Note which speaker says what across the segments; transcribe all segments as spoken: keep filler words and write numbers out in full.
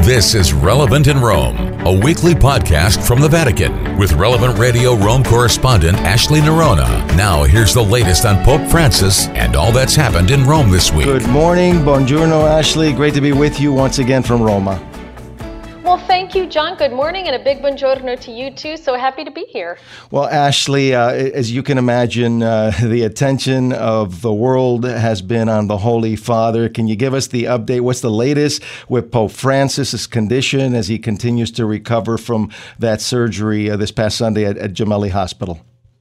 Speaker 1: This is Relevant in Rome, a weekly podcast from the Vatican with Relevant Radio Rome correspondent Ashley Nerona. Now, here's the latest on Pope Francis and all that's happened in Rome this week.
Speaker 2: Good morning. Buongiorno, Ashley. Great to be with you once again from Roma.
Speaker 3: Well, thank you, John. Good morning, and a big buongiorno to you, too. So happy to be here.
Speaker 2: Well, Ashley, uh, as you can imagine, uh, the attention of the world has been on the Holy Father. Can you give us the update? What's the latest with Pope Francis's condition as he continues to recover from that surgery uh, this past Sunday at, at Gemelli Hospital?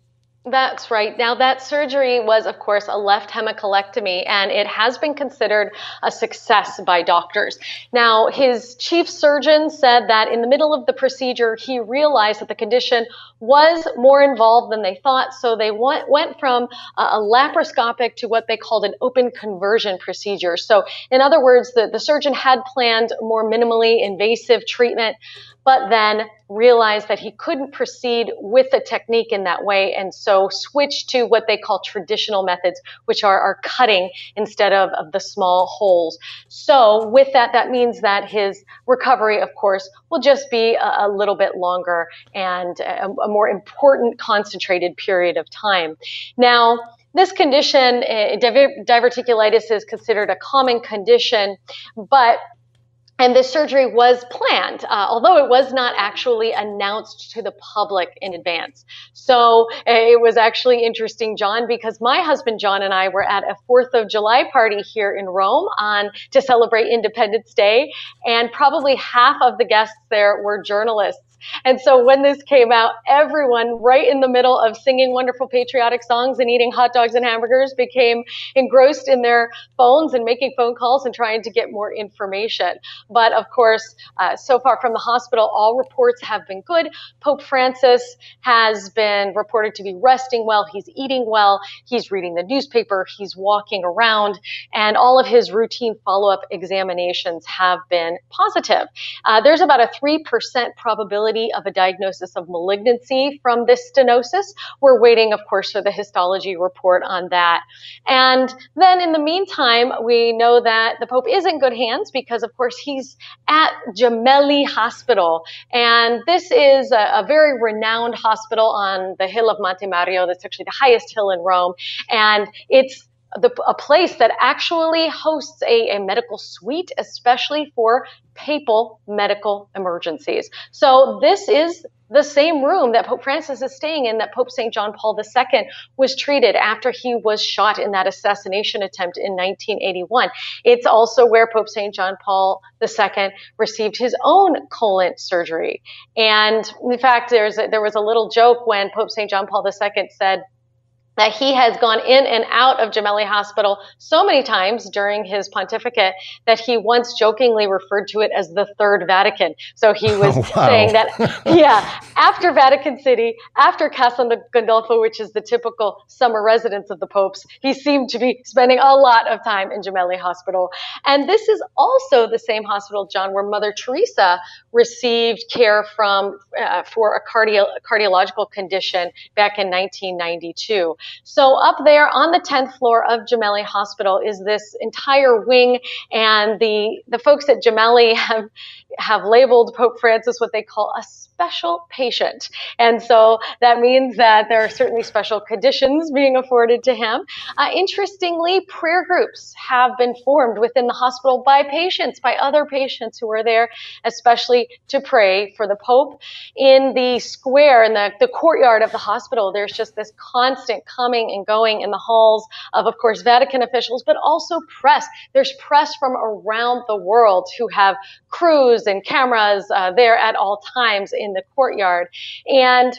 Speaker 3: That's right. Now, that surgery was, of course, a left hemicolectomy, and it has been considered a success by doctors. Now, his chief surgeon said that in the middle of the procedure, he realized that the condition was more involved than they thought, so they went, went from a, a laparoscopic to what they called an open conversion procedure. So, in other words, the, the surgeon had planned more minimally invasive treatment, but then realized that he couldn't proceed with the technique in that way, and so switched to what they call traditional methods, which are, are cutting instead of, of the small holes. So with that, that means that his recovery, of course, will just be a, a little bit longer and a, a more important concentrated period of time. Now, this condition, uh, diverticulitis, is considered a common condition, but And this surgery was planned, uh, although it was not actually announced to the public in advance. So uh, it was actually interesting, John, because my husband John and I were at a fourth of July party here in Rome on to celebrate Independence Day, and probably half of the guests there were journalists. And so when this came out, everyone right in the middle of singing wonderful patriotic songs and eating hot dogs and hamburgers became engrossed in their phones and making phone calls and trying to get more information. But of course, uh, so far from the hospital, all reports have been good. Pope Francis has been reported to be resting well. He's eating well. He's reading the newspaper. He's walking around. And all of his routine follow-up examinations have been positive. Uh, there's about a three percent probability of a diagnosis of malignancy from this stenosis. We're waiting, of course, for the histology report on that. And then in the meantime, we know that the Pope is in good hands because, of course, he's at Gemelli Hospital. And this is a, a very renowned hospital on the hill of Monte Mario. That's actually the highest hill in Rome. And it's The, a place that actually hosts a, a medical suite, especially for papal medical emergencies. So this is the same room that Pope Francis is staying in that Pope Saint John Paul the Second was treated after he was shot in that assassination attempt in nineteen eighty-one. It's also where Pope Saint John Paul the Second received his own colon surgery. And in fact, there's a, there was a little joke when Pope Saint John Paul the Second said that he has gone in and out of Gemelli Hospital so many times during his pontificate that he once jokingly referred to it as the Third Vatican. So he was
Speaker 2: oh, wow.
Speaker 3: saying that, yeah, after Vatican City, after Castel Gandolfo, which is the typical summer residence of the popes, he seemed to be spending a lot of time in Gemelli Hospital. And this is also the same hospital, John, where Mother Teresa received care from uh, for a cardio- cardiological condition back in nineteen ninety-two. So up there on the tenth floor of Gemelli Hospital is this entire wing, and the, the folks at Gemelli have, have labeled Pope Francis what they call a special patient. And so that means that there are certainly special conditions being afforded to him. Uh, interestingly, prayer groups have been formed within the hospital by patients, by other patients who are there, especially to pray for the Pope. In the square, in the, the courtyard of the hospital, there's just this constant coming and going in the halls of, of course, Vatican officials, but also press. There's press from around the world who have crews and cameras uh, there at all times in the courtyard. And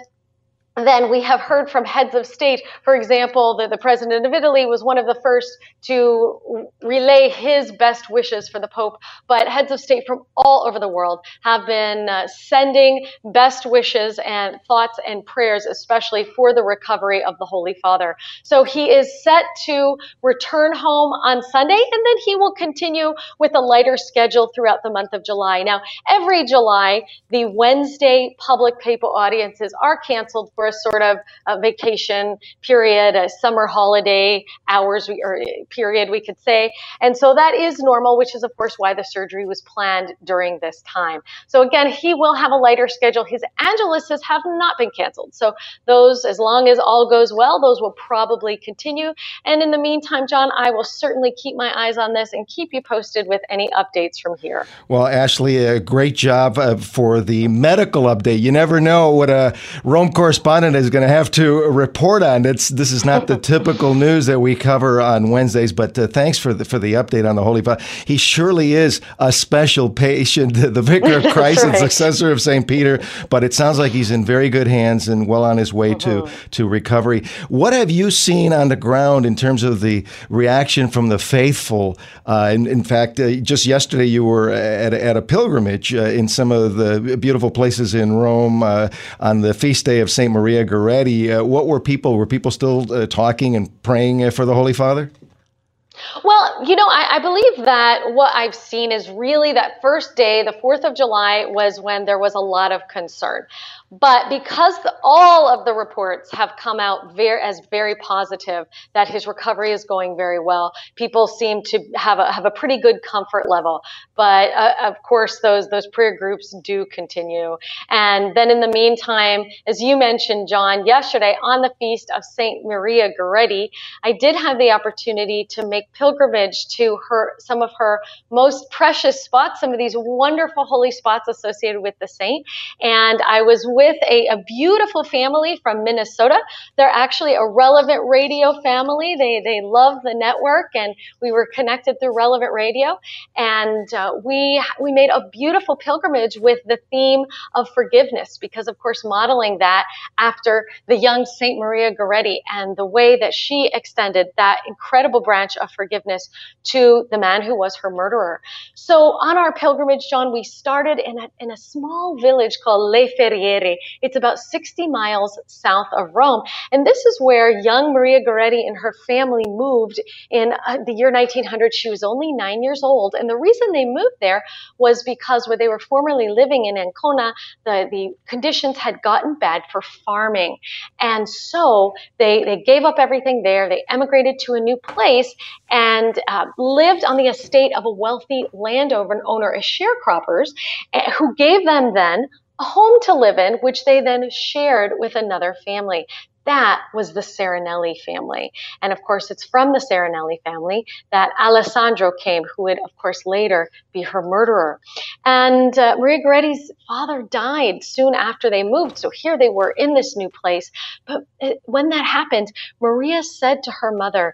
Speaker 3: then we have heard from heads of state, for example, that the president of Italy was one of the first to relay his best wishes for the Pope, but heads of state from all over the world have been uh, sending best wishes and thoughts and prayers, especially for the recovery of the Holy Father. So he is set to return home on Sunday, and then he will continue with a lighter schedule throughout the month of July. Now, every July, the Wednesday public papal audiences are canceled for for a sort of a vacation period, a summer holiday hours we, or period, we could say. And so that is normal, which is, of course, why the surgery was planned during this time. So again, he will have a lighter schedule. His Angeluses have not been canceled. So those, as long as all goes well, those will probably continue. And in the meantime, John, I will certainly keep my eyes on this and keep you posted with any updates from here.
Speaker 2: Well, Ashley, a great job uh, for the medical update. You never know what a Rome correspondent is going to have to report on. It's This is not the typical news that we cover on Wednesdays, but uh, thanks for the, for the update on the Holy Father. He surely is a special patient, the vicar of Christ right. and successor of Saint Peter, but it sounds like he's in very good hands and well on his way uh-huh. to, to recovery. What have you seen on the ground in terms of the reaction from the faithful? Uh, in, in fact, uh, just yesterday you were at, at a pilgrimage uh, in some of the beautiful places in Rome uh, on the feast day of Saint Maria Goretti. Uh, what were people, were people still uh, talking and praying uh, for the Holy Father?
Speaker 3: Well, you know, I, I believe that what I've seen is really that first day, the fourth of July, was when there was a lot of concern. But because the, all of the reports have come out very, as very positive that his recovery is going very well, people seem to have a, have a pretty good comfort level. But uh, of course, those those prayer groups do continue. And then in the meantime, as you mentioned, John, yesterday on the feast of Saint Maria Goretti, I did have the opportunity to make pilgrimage to her some of her most precious spots, some of these wonderful holy spots associated with the saint. And I was with a, a beautiful family from Minnesota. They're actually a Relevant Radio family. They they love the network, and we were connected through Relevant Radio. And uh, we we made a beautiful pilgrimage with the theme of forgiveness, because of course modeling that after the young Saint Maria Goretti and the way that she extended that incredible branch of forgiveness to the man who was her murderer. So on our pilgrimage, John, we started in a, in a small village called Le Ferriere. It's about sixty miles south of Rome. And this is where young Maria Goretti and her family moved in uh, the year nineteen hundred. She was only nine years old. And the reason they moved there was because where they were formerly living in Ancona, the, the conditions had gotten bad for farming. And so they, they gave up everything there. They emigrated to a new place and uh, lived on the estate of a wealthy landowner, owner, as sharecroppers, uh, who gave them then a home to live in, which they then shared with another family. That was the Serenelli family. And of course, it's from the Serenelli family that Alessandro came, who would, of course, later be her murderer. And uh, Maria Goretti's father died soon after they moved. So here they were in this new place. But it, when that happened, Maria said to her mother,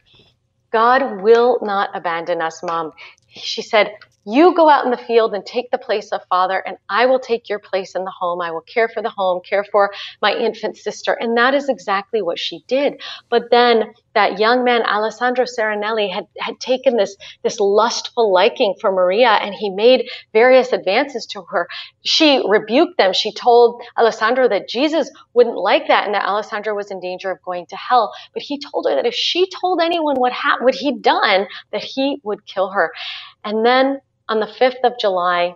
Speaker 3: "God will not abandon us, Mom." She said, "You go out in the field and take the place of father, and I will take your place in the home. I will care for the home, care for my infant sister." And that is exactly what she did. But then that young man, Alessandro Serenelli, had, had taken this, this lustful liking for Maria, and he made various advances to her. She rebuked them. She told Alessandro that Jesus wouldn't like that and that Alessandro was in danger of going to hell. But he told her that if she told anyone what, ha- what he'd done, that he would kill her. And then on the fifth of July,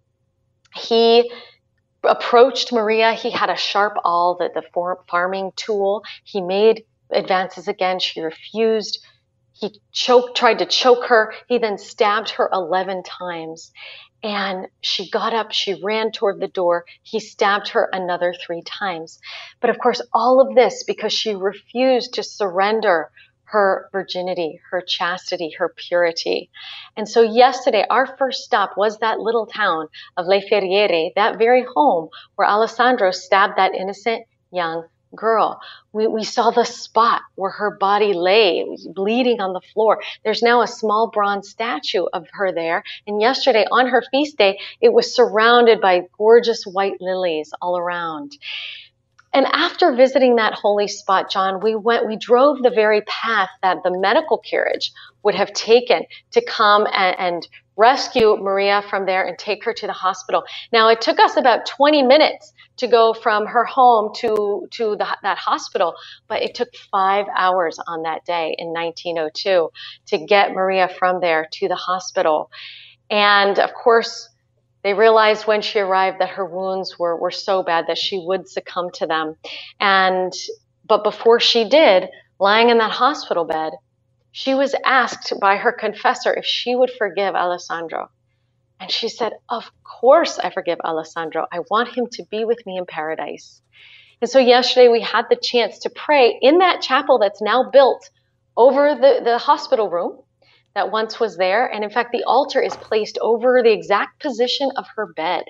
Speaker 3: he approached Maria. He had a sharp awl, the, the farming tool. He made advances again. She refused. He choked, tried to choke her. He then stabbed her eleven times. And she got up, she ran toward the door. He stabbed her another three times. But of course, all of this because she refused to surrender her virginity, her chastity, her purity. And so yesterday, our first stop was that little town of Le Ferriere, that very home where Alessandro stabbed that innocent young girl. We, we saw the spot where her body lay, bleeding on the floor. There's now a small bronze statue of her there. And yesterday, on her feast day, it was surrounded by gorgeous white lilies all around. And after visiting that holy spot, John, we went, we drove the very path that the medical carriage would have taken to come and, and rescue Maria from there and take her to the hospital. Now, it took us about twenty minutes to go from her home to, to the, that hospital, but it took five hours on that day in nineteen oh two to get Maria from there to the hospital. And of course, They realized when she arrived that her wounds were, were so bad that she would succumb to them. And, but before she did, lying in that hospital bed, she was asked by her confessor if she would forgive Alessandro. And she said, of course I forgive Alessandro. I want him to be with me in paradise. And so yesterday we had the chance to pray in that chapel that's now built over the, the hospital room that once was there. And in fact, the altar is placed over the exact position of her bed.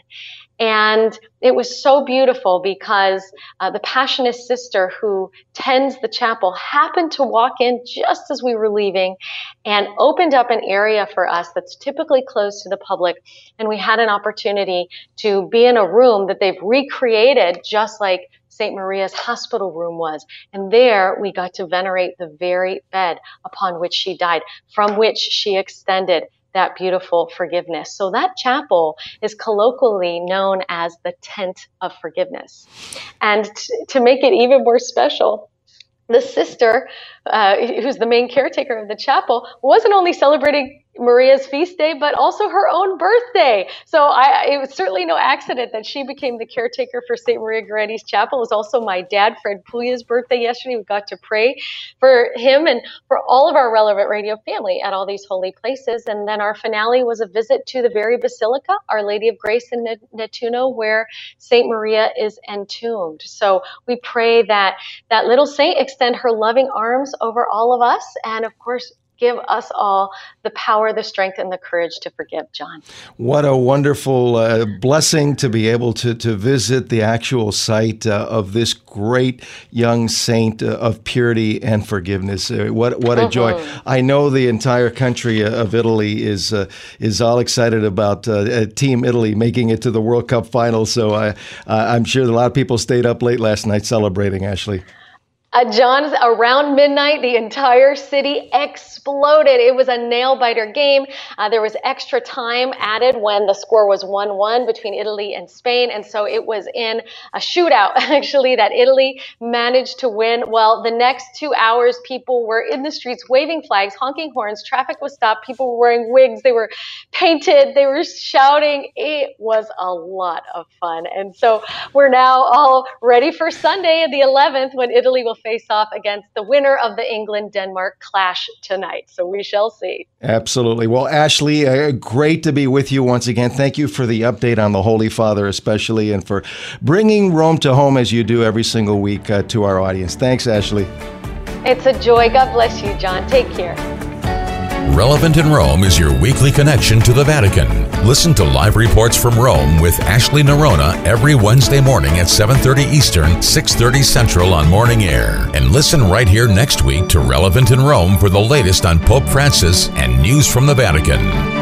Speaker 3: And it was so beautiful because uh, the Passionist sister who tends the chapel happened to walk in just as we were leaving and opened up an area for us that's typically closed to the public. And we had an opportunity to be in a room that they've recreated just like Saint Maria's hospital room was. And there we got to venerate the very bed upon which she died, from which she extended that beautiful forgiveness. So that chapel is colloquially known as the Tent of Forgiveness. And t- to make it even more special, the sister, uh, who's the main caretaker of the chapel, wasn't only celebrating Maria's feast day, but also her own birthday. So I, it was certainly no accident that she became the caretaker for Saint Maria Goretti's chapel. It was also my dad, Fred Puglia's birthday yesterday. We got to pray for him and for all of our Relevant Radio family at all these holy places. And then our finale was a visit to the very Basilica, Our Lady of Grace in Nettuno, where Saint Maria is entombed. So we pray that that little saint extend her loving arms over all of us, and of course, give us all the power, the strength, and the courage to forgive, John.
Speaker 2: What a wonderful uh, blessing to be able to, to visit the actual site uh, of this great young saint uh, of purity and forgiveness. Uh, what what a joy. Mm-hmm. I know the entire country of Italy is uh, is all excited about uh, Team Italy making it to the World Cup final. So I, uh, I'm sure a lot of people stayed up late last night celebrating, Ashley.
Speaker 3: Uh, John, around midnight, the entire city exploded. It was a nail-biter game. Uh, there was extra time added when the score was one one between Italy and Spain, and so it was in a shootout, actually, that Italy managed to win. Well, the next two hours, people were in the streets waving flags, honking horns, traffic was stopped, people were wearing wigs, they were painted, they were shouting. It was a lot of fun, and so we're now all ready for Sunday, the eleventh, when Italy will face off against the winner of the England-Denmark clash tonight. So we shall see.
Speaker 2: Absolutely. Well, Ashley, uh, great to be with you once again. Thank you for the update on the Holy Father especially, and for bringing Rome to home as you do every single week uh, to our audience. Thanks, Ashley.
Speaker 3: It's a joy. God bless you, John. Take care.
Speaker 1: Relevant in Rome is your weekly connection to the Vatican. Listen to live reports from Rome with Ashley Nerona every Wednesday morning at seven thirty Eastern, six thirty Central on Morning Air. And listen right here next week to Relevant in Rome for the latest on Pope Francis and news from the Vatican.